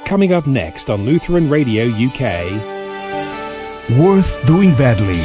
Coming up next on Lutheran Radio UK. Worth Doing Badly.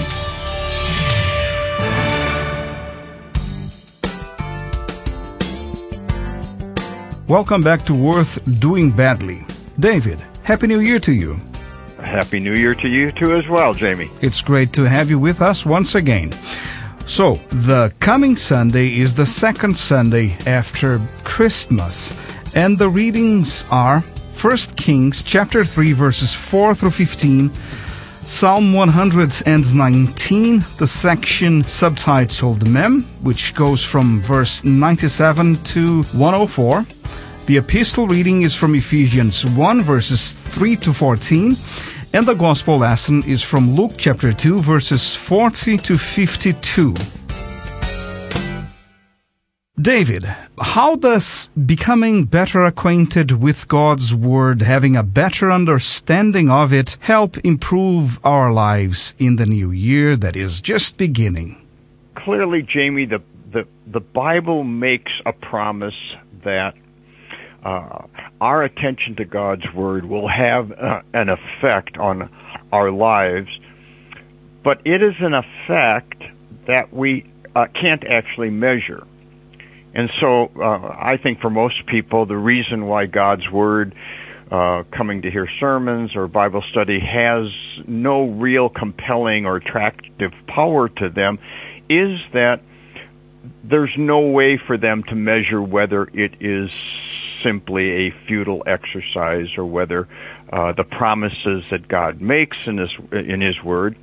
Welcome back to Worth Doing Badly. David, Happy New Year to you. Happy New Year to you too as well, Jamie. It's great to have you with us once again. So, the coming Sunday is the second Sunday after Christmas, and the readings are 1 Kings chapter 3 verses 4 through 15, Psalm 119, the section subtitled Mem, which goes from verse 97 to 104. The epistle reading is from Ephesians 1 verses 3 to 14, and the gospel lesson is from Luke chapter 2 verses 40 to 52. David, how does becoming better acquainted with God's Word, having a better understanding of it, help improve our lives in the new year that is just beginning? Clearly, Jamie, the Bible makes a promise that our attention to God's Word will have an effect on our lives, but it is an effect that we can't actually measure. And so I think for most people, the reason why God's Word, coming to hear sermons or Bible study, has no real compelling or attractive power to them is that there's no way for them to measure whether it is simply a futile exercise or whether the promises that God makes in His Word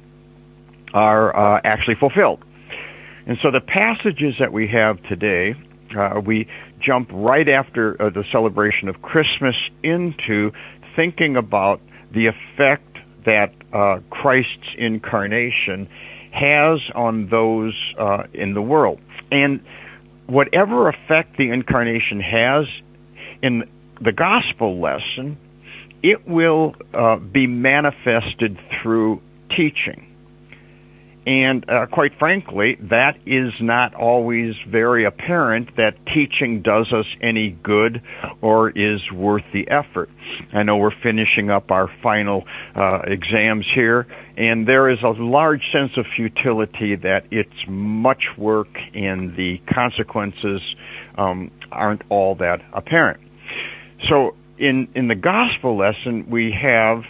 are actually fulfilled. And so the passages that we have today, we jump right after the celebration of Christmas into thinking about the effect that Christ's incarnation has on those in the world. And whatever effect the incarnation has in the gospel lesson, it will be manifested through teaching. And quite frankly, that is not always very apparent that teaching does us any good or is worth the effort. I know we're finishing up our final exams here, and there is a large sense of futility that it's much work and the consequences aren't all that apparent. So in the gospel lesson, we have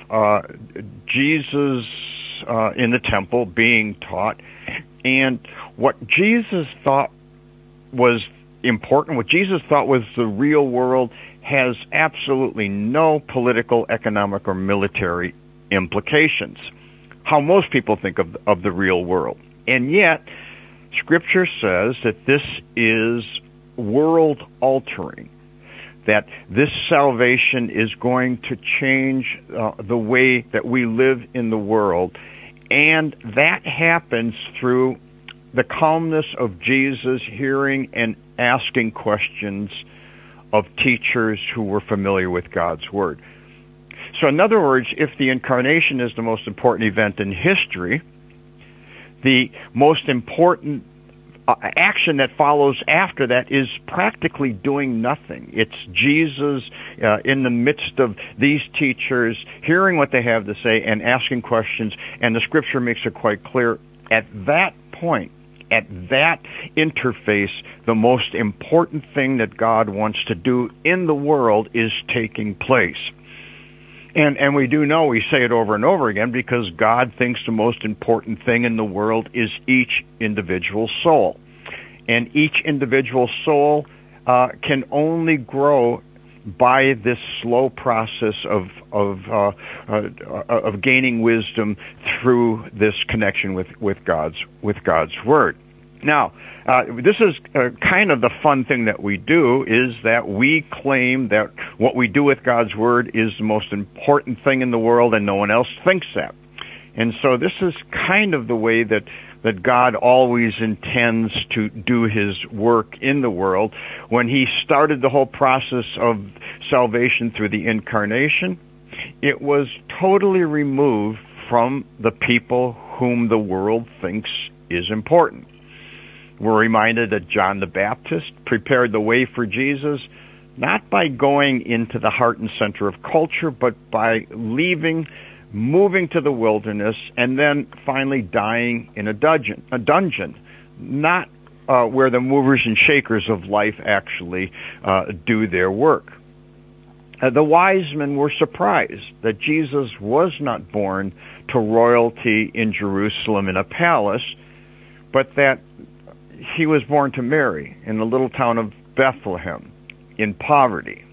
Jesus in the temple being taught, and what Jesus thought was important, what Jesus thought was the real world, has absolutely no political, economic, or military implications. How most people think of the real world. And yet, Scripture says that this is world-altering, that this salvation is going to change the way that we live in the world. And that happens through the calmness of Jesus hearing and asking questions of teachers who were familiar with God's Word. So in other words, if the incarnation is the most important event in history, the most important action that follows after that is practically doing nothing. It's Jesus in the midst of these teachers, hearing what they have to say and asking questions, and the Scripture makes it quite clear at that point, at that interface, the most important thing that God wants to do in the world is taking place. And we do know, we say it over and over again, because God thinks the most important thing in the world is each individual soul. And each individual soul can only grow by this slow process of gaining wisdom through this connection with God's Word. Now, this is kind of the fun thing that we do, is that we claim that what we do with God's Word is the most important thing in the world, and no one else thinks that. And so this is kind of the way that God always intends to do His work in the world. When He started the whole process of salvation through the incarnation, it was totally removed from the people whom the world thinks is important. We're reminded that John the Baptist prepared the way for Jesus not by going into the heart and center of culture, but by leaving, moving to the wilderness, and then finally dying in a dungeon, not where the movers and shakers of life actually do their work. The wise men were surprised that Jesus was not born to royalty in Jerusalem in a palace, but that he was born to Mary in the little town of Bethlehem in poverty.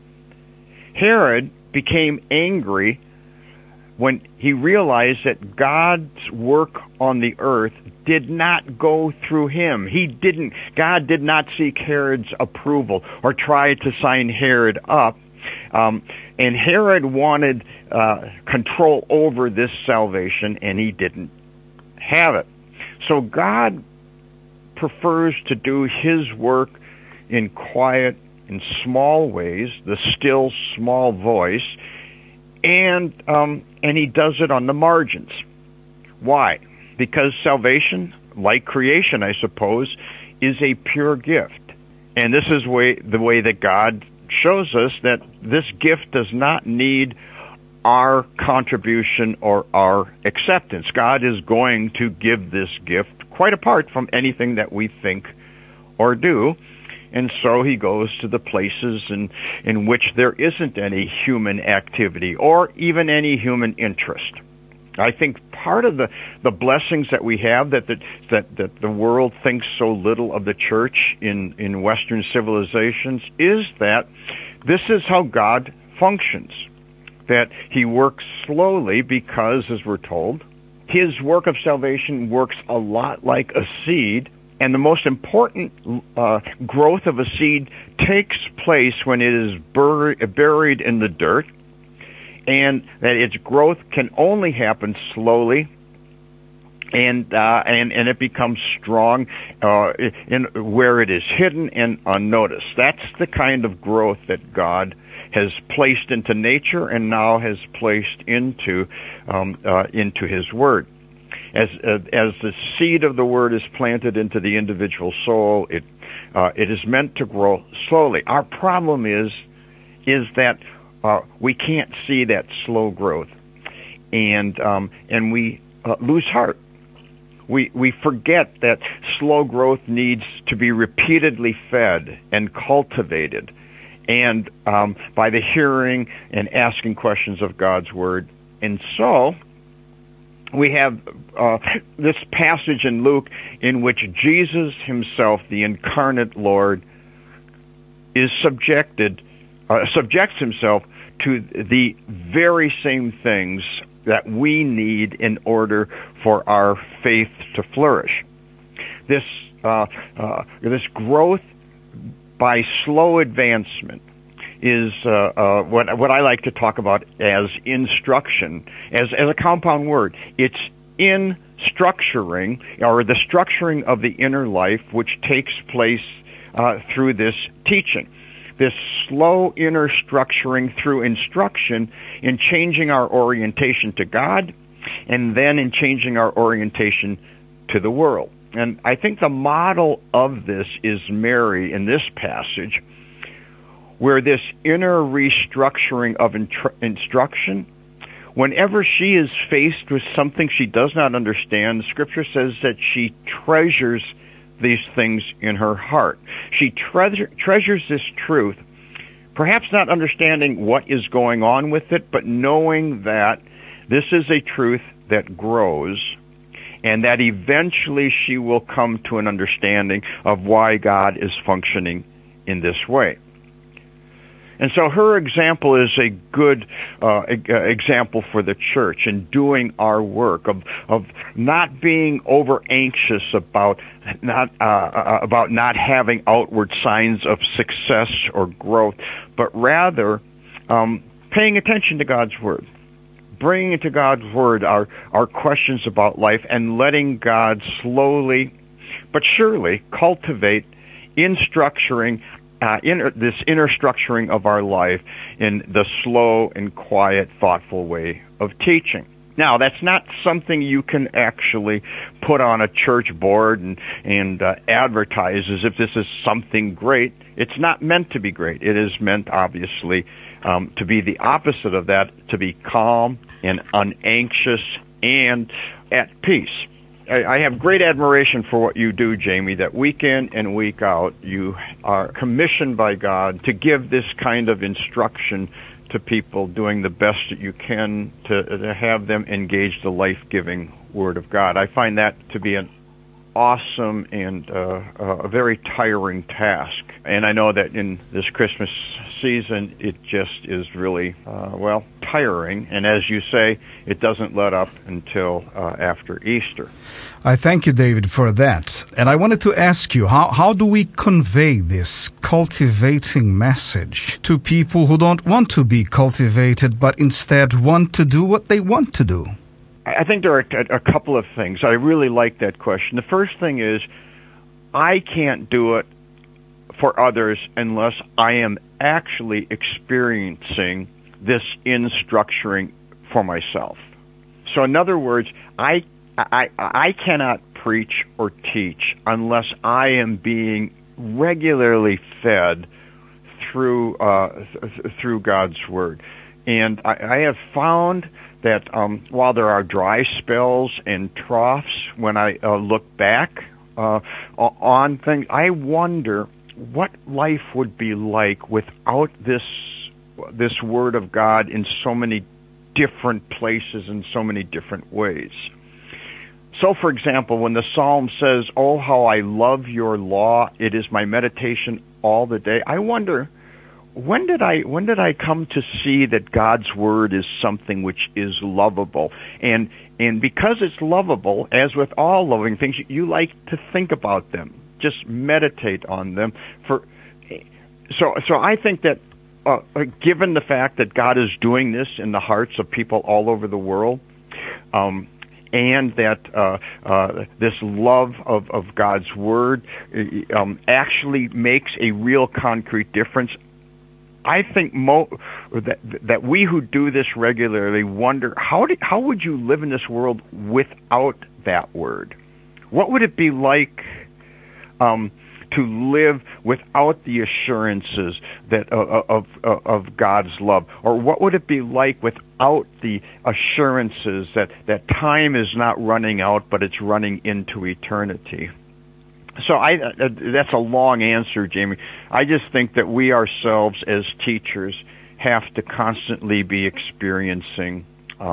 Herod became angry when he realized that God's work on the earth did not go through him. God did not seek Herod's approval or try to sign Herod up. And Herod wanted control over this salvation, and he didn't have it. So God prefers to do his work in quiet, in small ways, the still small voice, and he does it on the margins. Why? Because salvation, like creation, I suppose, is a pure gift. And this is the way that God shows us that this gift does not need our contribution or our acceptance. God is going to give this gift quite apart from anything that we think or do. And so he goes to the places in which there isn't any human activity or even any human interest. I think part of the blessings that we have that the world thinks so little of the church in Western civilizations is that this is how God functions, that he works slowly because, as we're told, his work of salvation works a lot like a seed, and the most important growth of a seed takes place when it is buried in the dirt, and that its growth can only happen slowly, and it becomes strong in where it is hidden and unnoticed. That's the kind of growth that God has placed into nature and now has placed into his Word. As the seed of the Word is planted into the individual soul, it is meant to grow slowly. Our problem is that we can't see that slow growth, and we lose heart. We forget that slow growth needs to be repeatedly fed and cultivated, and by the hearing and asking questions of God's Word. And so we have this passage in Luke in which Jesus himself, the incarnate Lord, is subjects himself to the very same things that we need in order for our faith to flourish. This growth by slow advancement is what I like to talk about as instruction, as a compound word. It's in structuring, or the structuring of the inner life, which takes place through this teaching. This slow inner structuring through instruction in changing our orientation to God, and then in changing our orientation to the world. And I think the model of this is Mary in this passage, where this inner restructuring of instruction, whenever she is faced with something she does not understand, Scripture says that she treasures these things in her heart. She treasures this truth, perhaps not understanding what is going on with it, but knowing that this is a truth that grows, and that eventually she will come to an understanding of why God is functioning in this way. And so her example is a good example for the church in doing our work, of not being over anxious about not having outward signs of success or growth, but rather paying attention to God's Word, bringing into God's Word our questions about life, and letting God slowly but surely cultivate in structuring this inner structuring of our life in the slow and quiet, thoughtful way of teaching. Now, that's not something you can actually put on a church board and advertise as if this is something great. It's not meant to be great. It is meant, obviously, to be the opposite of that, to be calm and unanxious and at peace. I have great admiration for what you do, Jamie, that week in and week out you are commissioned by God to give this kind of instruction to people, doing the best that you can to have them engage the life-giving Word of God. I find that to be an awesome and a very tiring task. And I know that in this Christmas season, it just is really, tiring. And as you say, it doesn't let up until after Easter. I thank you, David, for that. And I wanted to ask you, how do we convey this cultivating message to people who don't want to be cultivated, but instead want to do what they want to do? I think there are a couple of things. I really like that question. The first thing is, I can't do it for others unless I am actually experiencing this in structuring for myself. So in other words, I cannot preach or teach unless I am being regularly fed through God's Word. And I have found that while there are dry spells and troughs, when I look back on things, I wonder what life would be like without this Word of God in so many different places in so many different ways. So, for example, when the Psalm says, "Oh, how I love your law, it is my meditation all the day," I wonder, when did I come to see that God's Word is something which is lovable? And because it's lovable, as with all loving things, you like to think about them. Just meditate on them. So I think that given the fact that God is doing this in the hearts of people all over the world, and that this love of God's Word actually makes a real concrete difference, I think that we who do this regularly wonder, how would you live in this world without that Word? What would it be like to live without the assurances that of God's love? Or what would it be like without the assurances that time is not running out, but it's running into eternity? So that's a long answer, Jamie. I just think that we ourselves as teachers have to constantly be experiencing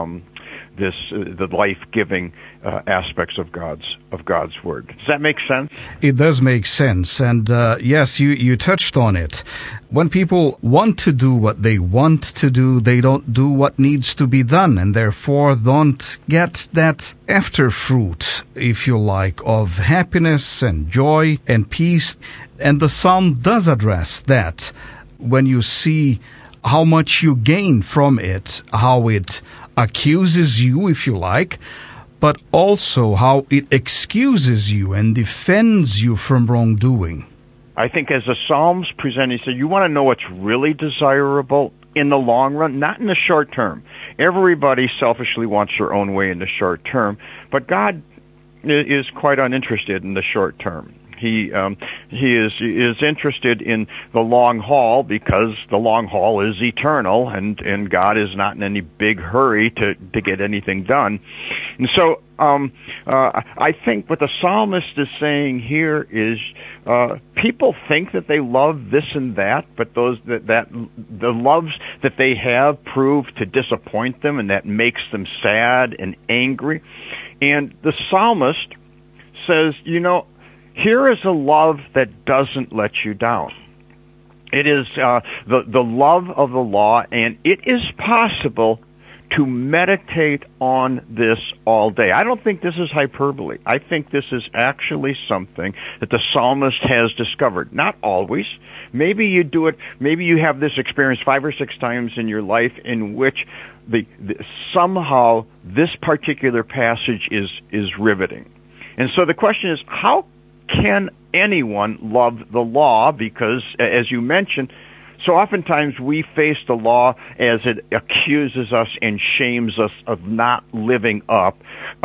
the life-giving aspects of God's Word. Does that make sense? It does make sense, and yes, you touched on it. When people want to do what they want to do, they don't do what needs to be done, and therefore don't get that after fruit, if you like, of happiness and joy and peace. And the Psalm does address that when you see how much you gain from it, how it accuses you, if you like, but also how it excuses you and defends you from wrongdoing. I think as the Psalms present, he said, you want to know what's really desirable in the long run, not in the short term. Everybody selfishly wants their own way in the short term, but God is quite uninterested in the short term. He is interested in the long haul, because the long haul is eternal, and God is not in any big hurry to get anything done. And so I think what the psalmist is saying here is people think that they love this and that, but that the loves that they have prove to disappoint them, and that makes them sad and angry. And the psalmist says, here is a love that doesn't let you down. It is the love of the law, and it is possible to meditate on this all day. I don't think this is hyperbole. I think this is actually something that the psalmist has discovered. Not always. Maybe you do it, maybe you have this experience 5 or 6 times in your life in which somehow this particular passage is riveting. And so the question is, how can anyone love the law? Because, as you mentioned, So oftentimes we face the law as it accuses us and shames us of not living up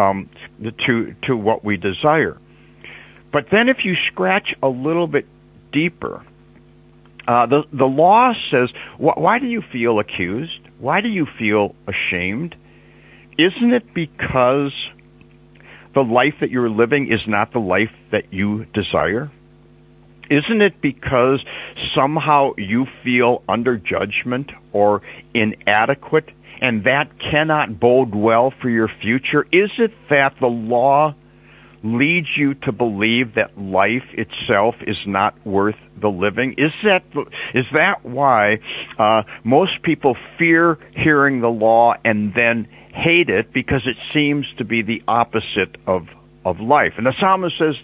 to what we desire. But then if you scratch a little bit deeper, the law says, why do you feel accused? Why do you feel ashamed? Isn't it because the life that you're living is not the life that you desire? Isn't it because somehow you feel under judgment or inadequate, and that cannot bode well for your future? Is it that the law leads you to believe that life itself is not worth the living? Is that why most people fear hearing the law and then hate it, because it seems to be the opposite of life? And the psalmist says,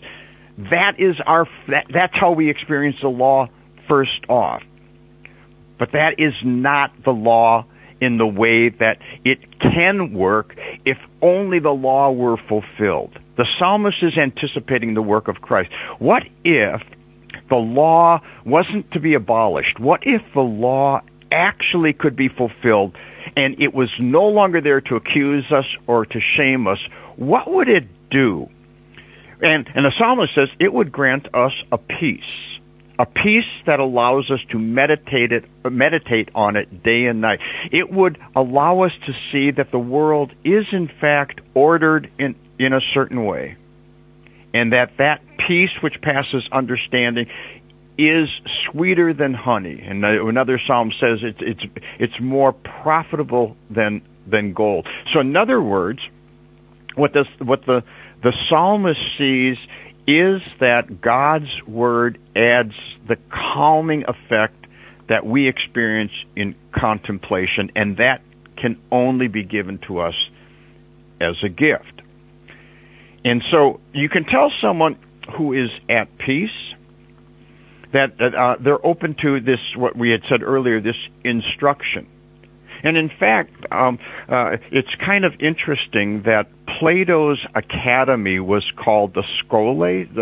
that's how we experience the law first off. But that is not the law in the way that it can work if only the law were fulfilled. The psalmist is anticipating the work of Christ. What if the law wasn't to be abolished? What if the law actually could be fulfilled and it was no longer there to accuse us or to shame us? What would it do? And the psalmist says it would grant us a peace that allows us to meditate on it day and night. It would allow us to see that the world is in fact ordered in a certain way, and that peace which passes understanding is sweeter than honey. And another psalm says it's more profitable than gold. So in other words, what the psalmist sees is that God's word adds the calming effect that we experience in contemplation, and that can only be given to us as a gift. And so you can tell someone who is at peace that they're open to this, what we had said earlier, this instruction. And in fact, it's kind of interesting that Plato's academy was called the Schole,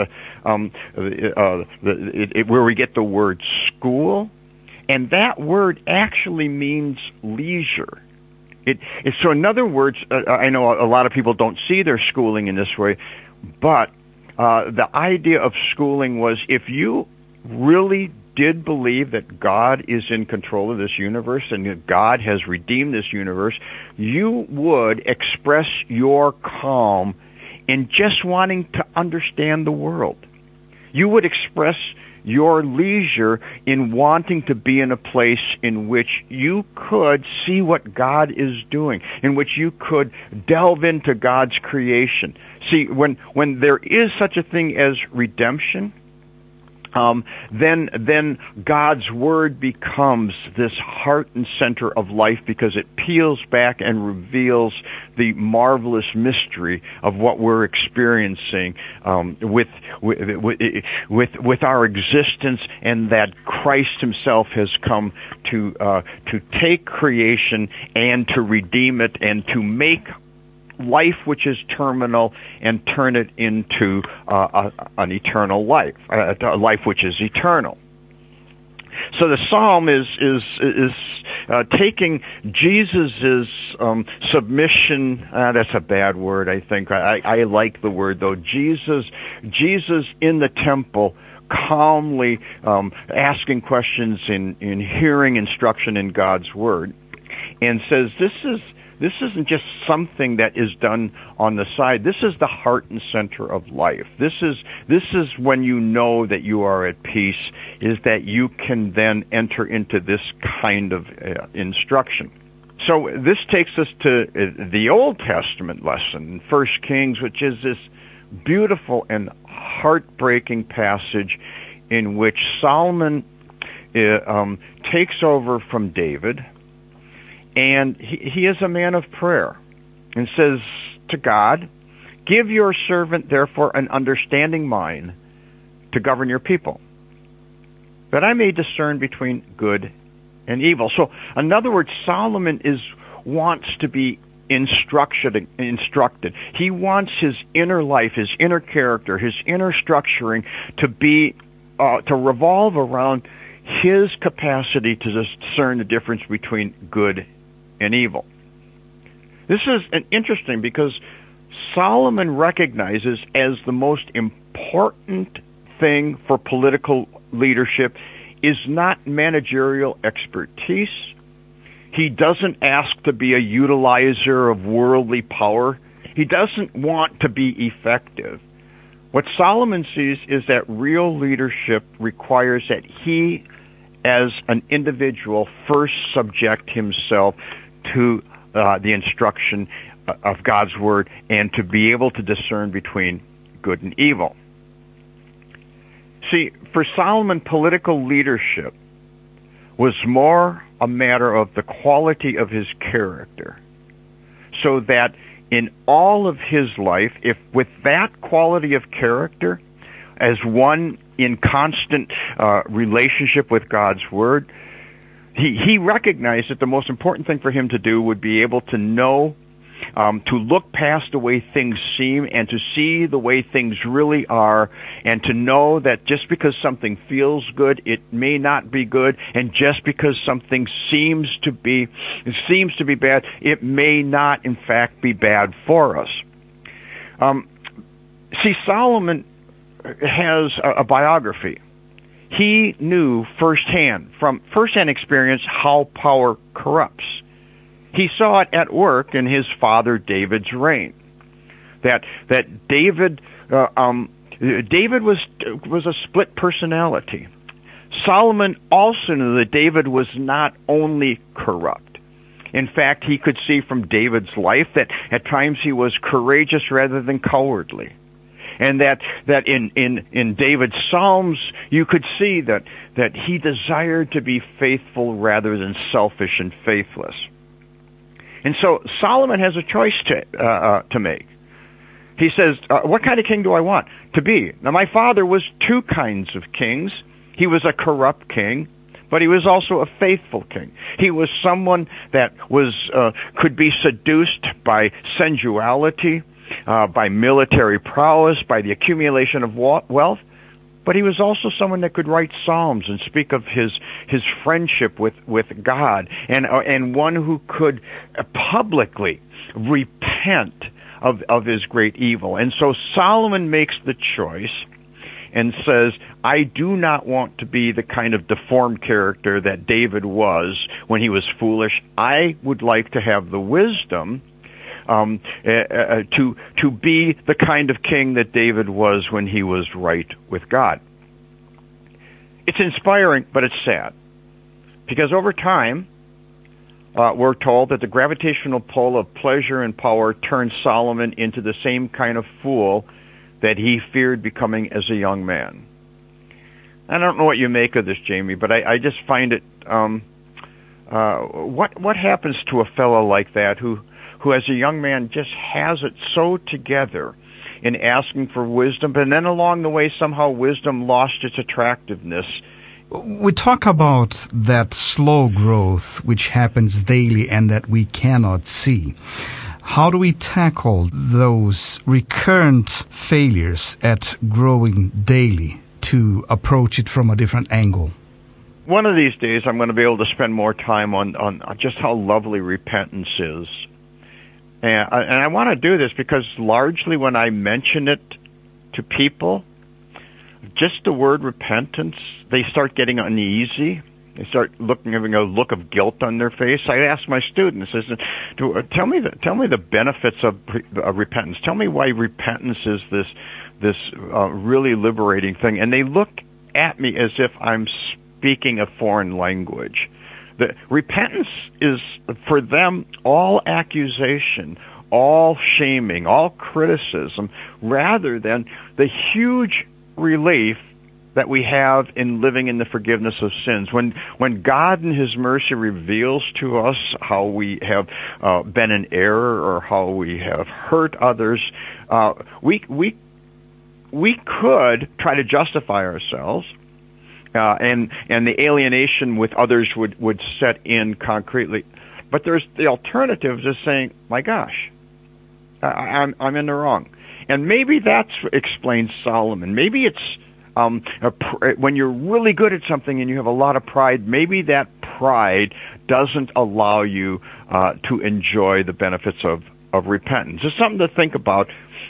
where we get the word school, and that word actually means leisure. So in other words, I know a lot of people don't see their schooling in this way, but the idea of schooling was if you really did believe that God is in control of this universe and that God has redeemed this universe, you would express your calm in just wanting to understand the world. You would express your leisure in wanting to be in a place in which you could see what God is doing, in which you could delve into God's creation. See, when there is such a thing as redemption, then God's word becomes this heart and center of life, because it peels back and reveals the marvelous mystery of what we're experiencing with our existence, and that Christ Himself has come to take creation and to redeem it and to make life which is terminal and turn it into an eternal life, a life which is eternal. So the psalm is taking Jesus's submission. That's a bad word, I think. I like the word though. Jesus in the temple, calmly asking questions in hearing instruction in God's word, and says this isn't just something that is done on the side. This is the heart and center of life. This is when you know that you are at peace, is that you can then enter into this kind of instruction. So this takes us to the Old Testament lesson, 1 Kings, which is this beautiful and heartbreaking passage in which Solomon takes over from David. And he is a man of prayer, and says to God, "Give your servant, therefore, an understanding mind to govern your people, that I may discern between good and evil." So, in other words, Solomon wants to be instructed. He wants his inner life, his inner character, his inner structuring to be to revolve around his capacity to discern the difference between good and evil. This is interesting because Solomon recognizes as the most important thing for political leadership is not managerial expertise. He doesn't ask to be a utilizer of worldly power. He doesn't want to be effective. What Solomon sees is that real leadership requires that he, as an individual, first subject himself to the instruction of God's Word and to be able to discern between good and evil. See, for Solomon, political leadership was more a matter of the quality of his character, so that in all of his life, if with that quality of character, as one in constant relationship with God's Word, he recognized that the most important thing for him to do would be able to know, to look past the way things seem and to see the way things really are, and to know that just because something feels good, it may not be good, and just because something seems to be bad, it may not in fact be bad for us. See, Solomon has a biography. He knew from firsthand experience how power corrupts. He saw it at work in his father David's reign. That David was a split personality. Solomon also knew that David was not only corrupt. In fact, he could see from David's life that at times he was courageous rather than cowardly. And that in David's Psalms, you could see that he desired to be faithful rather than selfish and faithless. And so Solomon has a choice to make. He says, what kind of king do I want to be? Now, my father was two kinds of kings. He was a corrupt king, but he was also a faithful king. He was someone that could be seduced by sensuality, by military prowess, by the accumulation of wealth. But he was also someone that could write psalms and speak of his friendship with God, and one who could publicly repent of his great evil. And so Solomon makes the choice and says, I do not want to be the kind of deformed character that David was when he was foolish. I would like to have the wisdom to be the kind of king that David was when he was right with God. It's inspiring, but it's sad. Because over time, we're told that the gravitational pull of pleasure and power turned Solomon into the same kind of fool that he feared becoming as a young man. I don't know what you make of this, Jamie, but I just find it, what happens to a fellow like that who as a young man just has it so together in asking for wisdom, but then along the way somehow wisdom lost its attractiveness? We talk about that slow growth which happens daily and that we cannot see. How do we tackle those recurrent failures at growing daily to approach it from a different angle? One of these days I'm going to be able to spend more time on just how lovely repentance is. And I want to do this because largely when I mention it to people, just the word repentance, they start getting uneasy. They start having a look of guilt on their face. I ask my students, tell me the benefits of repentance. Tell me why repentance is this really liberating thing. And they look at me as if I'm speaking a foreign language. The repentance is for them all accusation, all shaming, all criticism, rather than the huge relief that we have in living in the forgiveness of sins. When God in His mercy reveals to us how we have been in error or how we have hurt others, we could try to justify ourselves, and the alienation with others would set in concretely. But there's the alternative of saying, my gosh, I'm in the wrong. And maybe that explains Solomon. Maybe it's when you're really good at something and you have a lot of pride, maybe that pride doesn't allow you to enjoy the benefits of repentance. It's something to think about.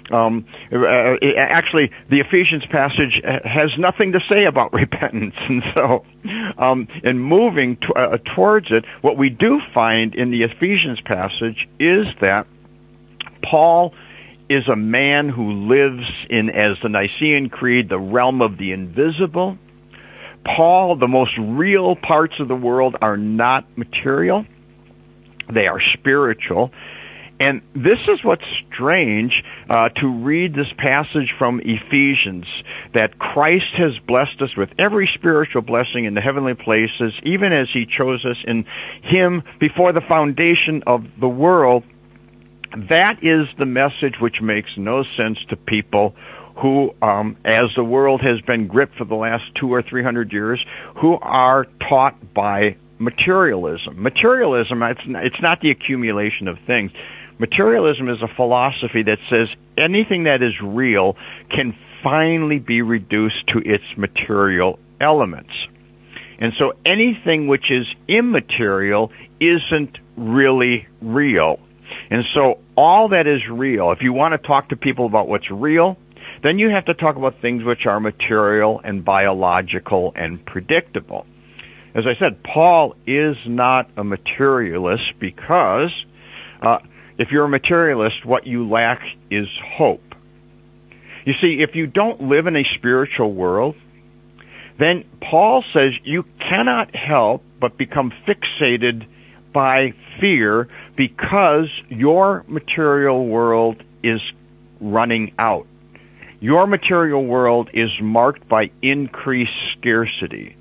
Actually, the Ephesians passage has nothing to say about repentance, and so in moving towards it, what we do find in the Ephesians passage is that Paul is a man who lives in, as the Nicene Creed, the realm of the invisible. Paul, the most real parts of the world are not material. They are spiritual. And this is what's strange to read this passage from Ephesians, that Christ has blessed us with every spiritual blessing in the heavenly places, even as he chose us in him before the foundation of the world. That is the message which makes no sense to people who, as the world has been gripped for the last 200 or 300 years, who are taught by materialism. Materialism, it's not the accumulation of things. Materialism is a philosophy that says anything that is real can finally be reduced to its material elements. And so anything which is immaterial isn't really real. And so all that is real, if you want to talk to people about what's real, then you have to talk about things which are material and biological and predictable. As I said, Paul is not a materialist because if you're a materialist, what you lack is hope. You see, if you don't live in a spiritual world, then Paul says you cannot help but become fixated by fear because your material world is running out. Your material world is marked by increased scarcity.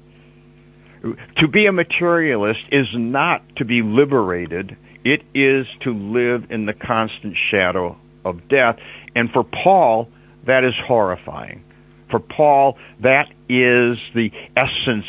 To be a materialist is not to be liberated. It is to live in the constant shadow of death. And for Paul, that is horrifying. For Paul, that is the essence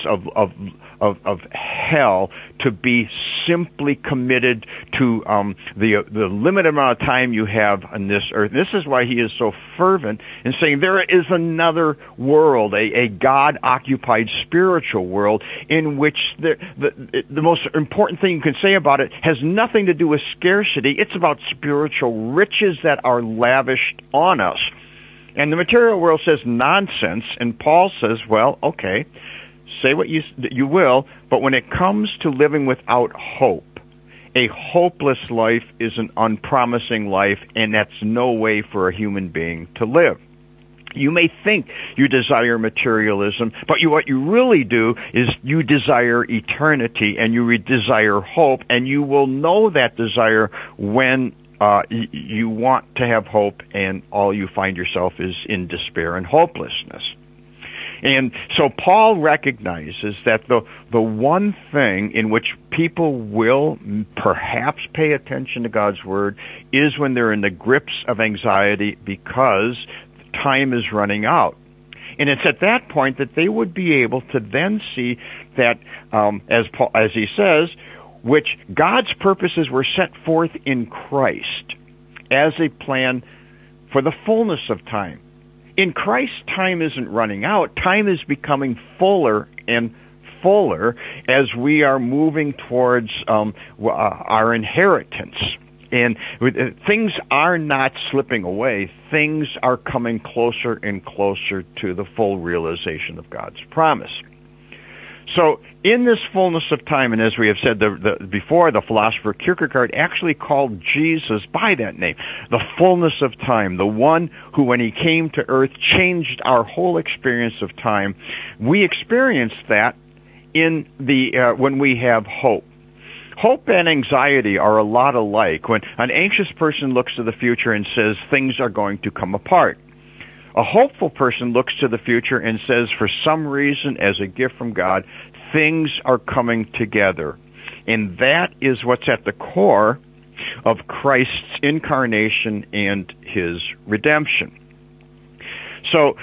of hell, to be simply committed to the limited amount of time you have on this earth. This is why he is so fervent in saying there is another world, a God-occupied spiritual world, in which the most important thing you can say about it has nothing to do with scarcity. It's about spiritual riches that are lavished on us. And the material world says nonsense, and Paul says, well, okay, say what you will, but when it comes to living without hope, a hopeless life is an unpromising life, and that's no way for a human being to live. You may think you desire materialism, but what you really do is you desire eternity, and you desire hope, and you will know that desire when you want to have hope, and all you find yourself is in despair and hopelessness. And so Paul recognizes that the one thing in which people will perhaps pay attention to God's Word is when they're in the grips of anxiety because time is running out. And it's at that point that they would be able to then see that, as he says, which God's purposes were set forth in Christ as a plan for the fullness of time. In Christ, time isn't running out. Time is becoming fuller and fuller as we are moving towards our inheritance. And things are not slipping away. Things are coming closer and closer to the full realization of God's promise. So in this fullness of time, and as we have said before, the philosopher Kierkegaard actually called Jesus by that name, the fullness of time, the one who, when he came to earth, changed our whole experience of time. We experience that in when we have hope. Hope and anxiety are a lot alike. When an anxious person looks to the future and says things are going to come apart, a hopeful person looks to the future and says, for some reason, as a gift from God, things are coming together. And that is what's at the core of Christ's incarnation and his redemption. So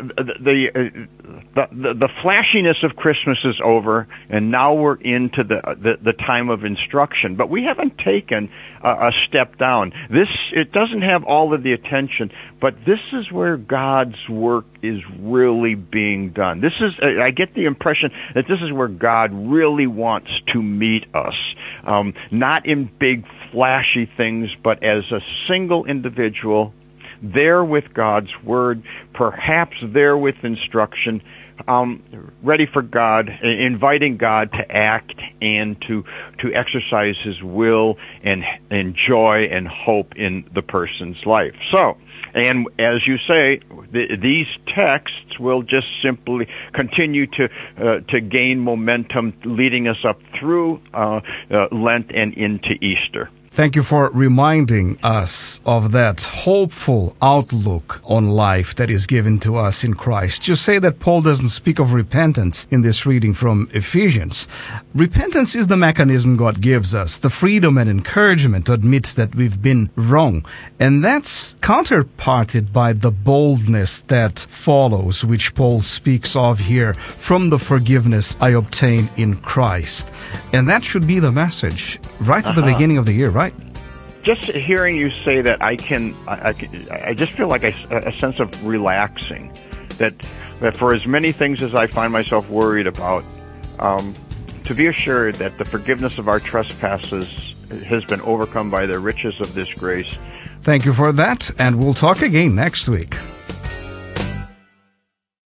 the flashiness of Christmas is over, and now we're into the time of instruction. But we haven't taken a step down. It doesn't have all of the attention, but this is where God's work is really being done. I get the impression that this is where God really wants to meet us, not in big flashy things, but as a single individual, there with God's Word, perhaps there with instruction, ready for God, inviting God to act and to exercise His will and joy and hope in the person's life. So, and as you say, these texts will just simply continue to gain momentum, leading us up through Lent and into Easter. Thank you for reminding us of that hopeful outlook on life that is given to us in Christ. You say that Paul doesn't speak of repentance in this reading from Ephesians. Repentance is the mechanism God gives us, the freedom and encouragement to admit that we've been wrong. And that's counterparted by the boldness that follows, which Paul speaks of here, from the forgiveness I obtain in Christ. And that should be the message right at the beginning of the year, right? Just hearing you say that, I just feel like a sense of relaxing. That for as many things as I find myself worried about, to be assured that the forgiveness of our trespasses has been overcome by the riches of this grace. Thank you for that, and we'll talk again next week.